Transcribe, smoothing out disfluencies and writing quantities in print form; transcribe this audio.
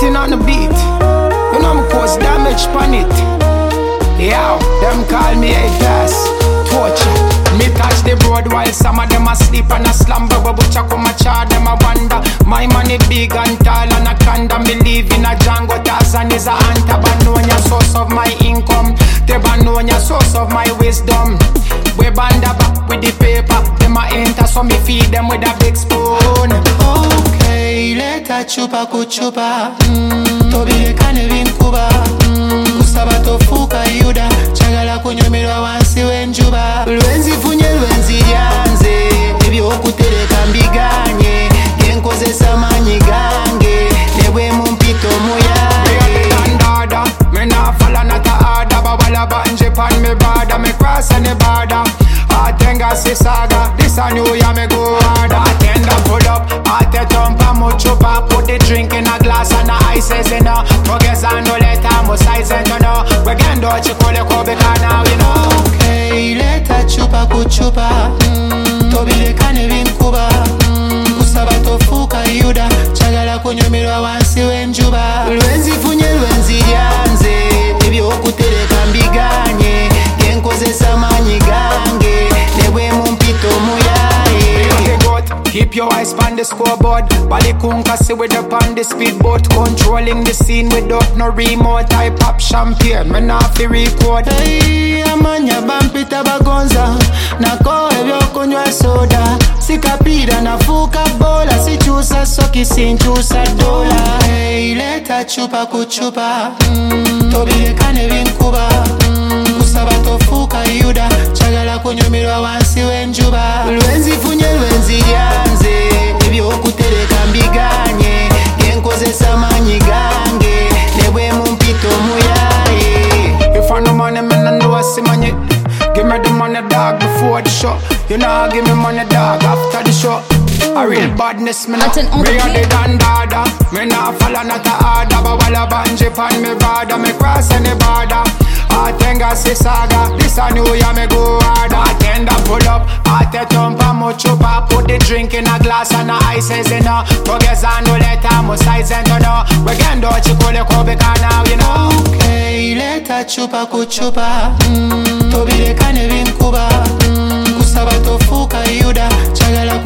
Martin on the beat. You know me cause damage pan it. Yo, them call me A-Class Torture. Me touch the road while some of them asleep and a slumber. But butcher come a char, them a wonder. My money big and tall and a conda. Me live in a Django, Tarzan is a hunter. Banonia source of my income. They banonia source of my wisdom. We banda back with the paper. Them a enter so me feed them with a big spoon. Okay, leta chupa kuchupa. Tobile kane vinkuba. Kusaba tofuka yuda. Chagala kunyumirwa wansi wenjuba. Lwenzi funye lwenzi yanze. Ebi okutereka mbiganye. Yenkozesa manyi gange. Nebwe mumpito muyaye. Me nah follow not a order. Bawala banje pan me border. Me cross any border. Atenga si saga. This a new year me go harder. Atenda pull up. Ate tumpa muchupa. Put the drink in a glass and a ices in a. Togeza no leta mo size and no. We can do chikole kobe kana you know. Okay, leta chupa kuchupa. Tobile kane vinkuba. Kusaba tofuka yuda. Chagala kunyumirwa wansi wenjuba. Lwenzi funye lwenzi yanze. Ebi okutereka mbiganye. Yenkozesa manyi gange. Nebwe mumpito muyaye. Keep your eyes on the scoreboard. Bali kunkasi with up on the speedboat. Controlling the scene without no remote. I pop champagne, me nah fi record. Hey, amanya bampita bagonza. Nako ebyo kunywa soda. Sikapira nafuka bola. Sichusa soki sinchusa dola. Hey, leta chupa kuchupa. Tobile kane vinkuba. Kusaba tofuka yuda. Chagala kunyumirwa wansi wenjuba. Lwenzi funye lwenzi yanze. Ebi okutereka mbiganye. Yenkozesa manyi gange. Nebwe mumpito muyaye. If I no money, me no know I see money. Give me the money, dog, before the show. You know, give me money, dog, after the show. A real badness, me nah bring a the dandada. Me nah follow not a order. Bawala banje pan me border. Me cross any border. Atenga si saga. This a new year me go harder. Atenda pull up. Ate tumpa muchupa. Put the drink in a glass and a ices in a. Togeza no leta mo size and no. We can do chikole kobe kana you know. Okay, leta chupa kuchupa. Tobile kane vinkuba. Kusaba tofuka yuda. Chagala